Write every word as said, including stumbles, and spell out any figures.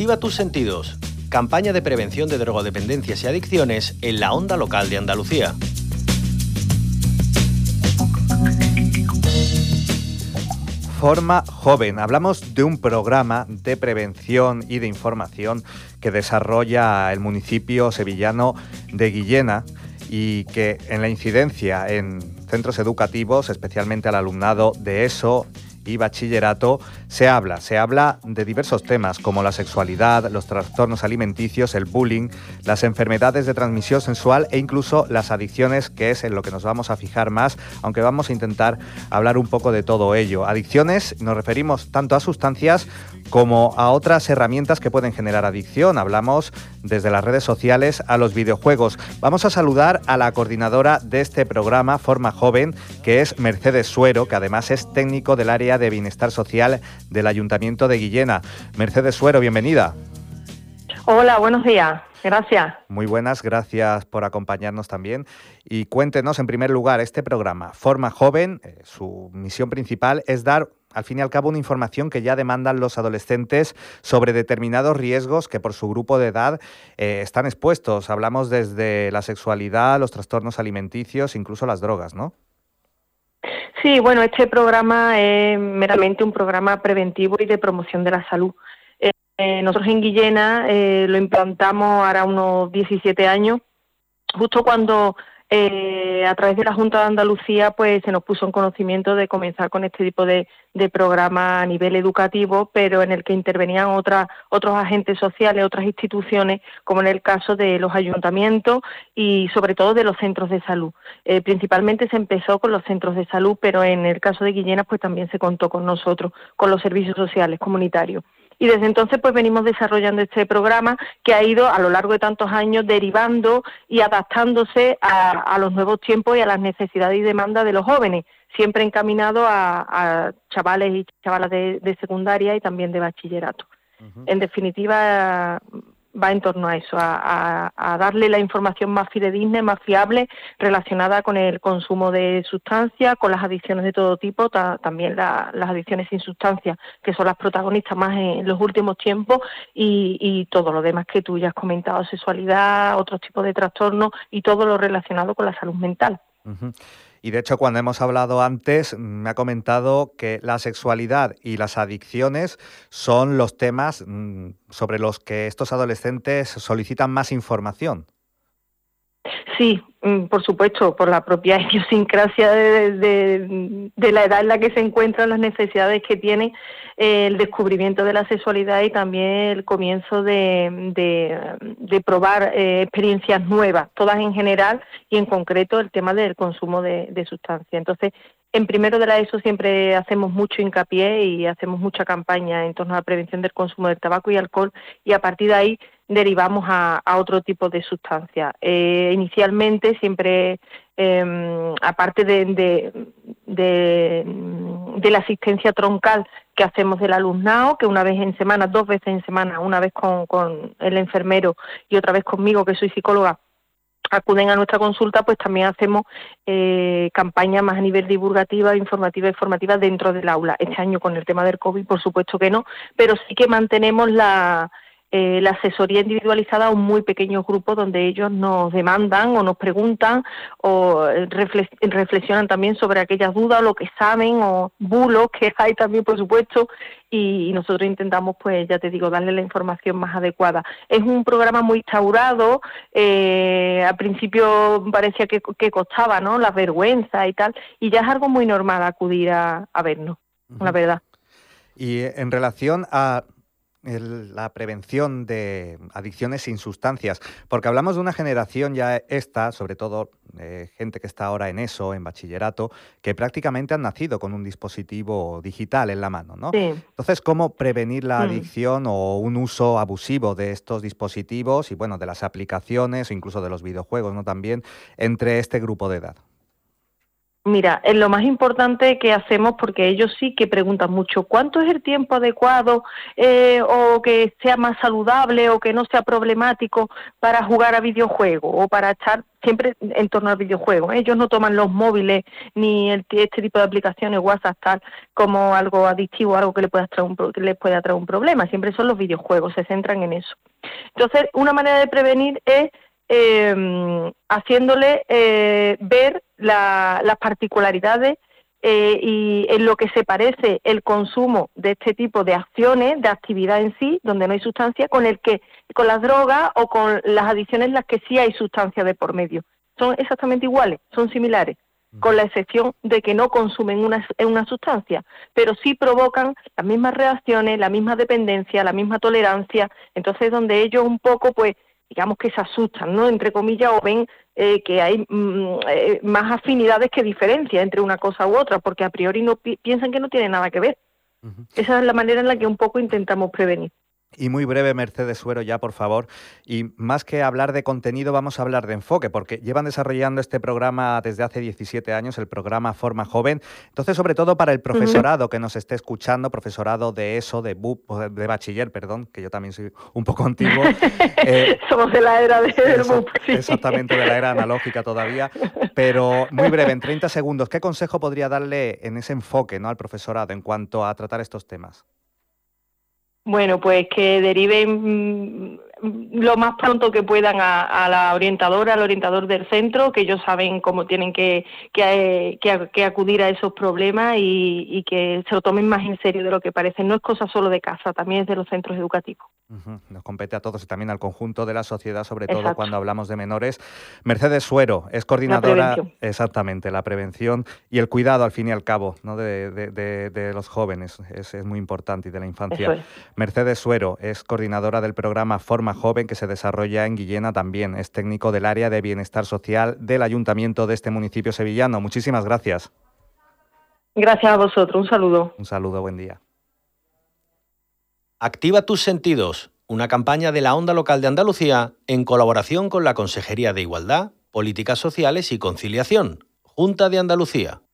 Activa tus sentidos. Campaña de prevención de drogodependencias y adicciones en la onda local de Andalucía. Forma Joven. Hablamos de un programa de prevención y de información que desarrolla el municipio sevillano de Guillena y que en la incidencia en centros educativos, especialmente al alumnado de ESO y bachillerato, se habla, se habla de diversos temas como la sexualidad, los trastornos alimenticios, el bullying, las enfermedades de transmisión sexual e incluso las adicciones, que es en lo que nos vamos a fijar más, aunque vamos a intentar hablar un poco de todo ello. Adicciones, nos referimos tanto a sustancias como a otras herramientas que pueden generar adicción. Hablamos desde las redes sociales a los videojuegos. Vamos a saludar a la coordinadora de este programa, Forma Joven, que es Mercedes Suero, que además es técnico del área de Bienestar Social del Ayuntamiento de Guillena. Mercedes Suero, bienvenida. Hola, buenos días. Gracias. Muy buenas, gracias por acompañarnos también. Y cuéntenos, en primer lugar, este programa, Forma Joven, eh, su misión principal es dar, al fin y al cabo, una información que ya demandan los adolescentes sobre determinados riesgos que por su grupo de edad eh, están expuestos. Hablamos desde la sexualidad, los trastornos alimenticios, incluso las drogas, ¿no? Sí, bueno, este programa es meramente un programa preventivo y de promoción de la salud. Eh, eh, nosotros en Guillena eh, lo implantamos ahora unos diecisiete años, justo cuando eh, a través de la Junta de Andalucía pues se nos puso en conocimiento de comenzar con este tipo de, de programa a nivel educativo, pero en el que intervenían otras, otros agentes sociales, otras instituciones, como en el caso de los ayuntamientos y sobre todo de los centros de salud. Eh, principalmente se empezó con los centros de salud, pero en el caso de Guillena pues también se contó con nosotros, con los servicios sociales comunitarios. Y desde entonces pues venimos desarrollando este programa que ha ido a lo largo de tantos años derivando y adaptándose a, a los nuevos tiempos y a las necesidades y demandas de los jóvenes, siempre encaminado a, a chavales y chavalas de, de secundaria y también de bachillerato. Uh-huh. En definitiva, va en torno a eso, a, a, a darle la información más fidedigna, más fiable, relacionada con el consumo de sustancias, con las adicciones de todo tipo, ta, también la, las adicciones sin sustancias, que son las protagonistas más en los últimos tiempos, y, y todo lo demás que tú ya has comentado, sexualidad, otros tipos de trastornos y todo lo relacionado con la salud mental. Uh-huh. Y de hecho, cuando hemos hablado antes, me ha comentado que la sexualidad y las adicciones son los temas mmm, sobre los que estos adolescentes solicitan más información. Sí, por supuesto, por la propia idiosincrasia de, de, de la edad en la que se encuentran, las necesidades que tiene, eh, el descubrimiento de la sexualidad y también el comienzo de, de, de probar eh, experiencias nuevas, todas en general y en concreto el tema del consumo de, de sustancias. Entonces, en primero de la ESO siempre hacemos mucho hincapié y hacemos mucha campaña en torno a la prevención del consumo del tabaco y alcohol, y a partir de ahí derivamos a, a otro tipo de sustancias. Eh, inicialmente siempre, eh, aparte de, de, de, de la asistencia troncal que hacemos del alumnado, que una vez en semana, dos veces en semana, una vez con, con el enfermero y otra vez conmigo, que soy psicóloga, acuden a nuestra consulta, pues también hacemos eh, campañas más a nivel divulgativa, informativa y formativa dentro del aula. Este año con el tema del COVID, por supuesto que no, pero sí que mantenemos la... Eh, la asesoría individualizada a un muy pequeño grupo donde ellos nos demandan o nos preguntan o reflex- reflexionan también sobre aquellas dudas o lo que saben o bulos que hay también, por supuesto, y, y nosotros intentamos, pues ya te digo, darle la información más adecuada. Es un programa muy instaurado, eh, al principio parecía que, que costaba, ¿no?, la vergüenza y tal, y ya es algo muy normal acudir a, a vernos, uh-huh. La verdad. Y en relación a El, la prevención de adicciones sin sustancias, porque hablamos de una generación ya esta, sobre todo eh, gente que está ahora en ESO, en bachillerato, que prácticamente han nacido con un dispositivo digital en la mano, ¿no? Sí. Entonces, ¿cómo prevenir la adicción mm. o un uso abusivo de estos dispositivos y, bueno, de las aplicaciones o incluso de los videojuegos, ¿no?, también, entre este grupo de edad? Mira, es lo más importante que hacemos, porque ellos sí que preguntan mucho ¿cuánto es el tiempo adecuado eh, o que sea más saludable o que no sea problemático para jugar a videojuegos o para estar siempre en torno al videojuego? Ellos no toman los móviles ni el, este tipo de aplicaciones, WhatsApp, tal, como algo adictivo, algo que le pueda traer un, que les pueda traer un problema. Siempre son los videojuegos, se centran en eso. Entonces, una manera de prevenir es Eh, haciéndole eh, ver la, las particularidades eh, y en lo que se parece el consumo de este tipo de acciones, de actividad en sí, donde no hay sustancia, con el que con las drogas o con las adicciones en las que sí hay sustancia de por medio. Son exactamente iguales, son similares, con la excepción de que no consumen una, una sustancia, pero sí provocan las mismas reacciones, la misma dependencia, la misma tolerancia. Entonces, donde ellos un poco, pues, digamos que se asustan, ¿no?, entre comillas, o ven eh, que hay mm, eh, más afinidades que diferencias entre una cosa u otra, porque a priori no pi- piensan que no tiene nada que ver. Uh-huh. Esa es la manera en la que un poco intentamos prevenir. Y muy breve, Mercedes Suero, ya por favor. Y más que hablar de contenido, vamos a hablar de enfoque, porque llevan desarrollando este programa desde hace diecisiete años, el programa Forma Joven. Entonces, sobre todo para el profesorado uh-huh. que nos esté escuchando, profesorado de ESO, de B U P, de bachiller, perdón, que yo también soy un poco antiguo. Eh, Somos de la era de, del B U P. Sí. Exactamente, de la era analógica todavía. Pero muy breve, en treinta segundos, ¿qué consejo podría darle en ese enfoque, ¿no?, al profesorado en cuanto a tratar estos temas? Bueno, pues que deriven lo más pronto que puedan a, a la orientadora, al orientador del centro, que ellos saben cómo tienen que, que, que, que acudir a esos problemas y, y que se lo tomen más en serio de lo que parece. No es cosa solo de casa, también es de los centros educativos. Uh-huh. Nos compete a todos y también al conjunto de la sociedad, sobre todo Exacto. cuando hablamos de menores. Mercedes Suero es coordinadora, la exactamente, la prevención y el cuidado, al fin y al cabo, ¿no?, de, de, de, de los jóvenes, es, es muy importante, y de la infancia. Es. Mercedes Suero es coordinadora del programa Forma Joven, que se desarrolla en Guillena también, es técnico del área de bienestar social del ayuntamiento de este municipio sevillano. Muchísimas gracias. Gracias a vosotros, un saludo. Un saludo, buen día. Activa tus sentidos, una campaña de la Onda Local de Andalucía en colaboración con la Consejería de Igualdad, Políticas Sociales y Conciliación, Junta de Andalucía.